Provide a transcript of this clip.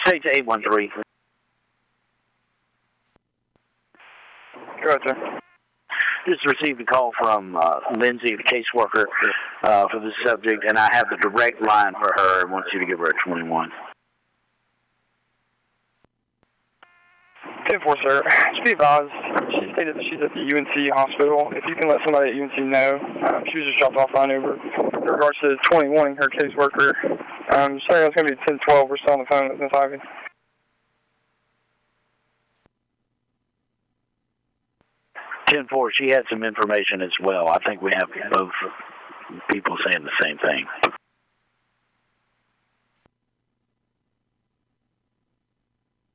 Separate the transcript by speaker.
Speaker 1: State 813.
Speaker 2: Go ahead, sir.
Speaker 1: Just received a call from Lindsay, the caseworker, for the subject, and I have the direct line for her and wants you to give her a 21.
Speaker 2: 10-4, sir. Just be advised, she stated that she's at the UNC hospital. If you can let somebody at UNC know, she was just dropped off by an Uber. In regards to 21, her caseworker, saying it's going to be 10-12. We're still on the phone with Ms. Ivy.
Speaker 1: 10-4, she had some information as well. I think we have both people saying the same thing.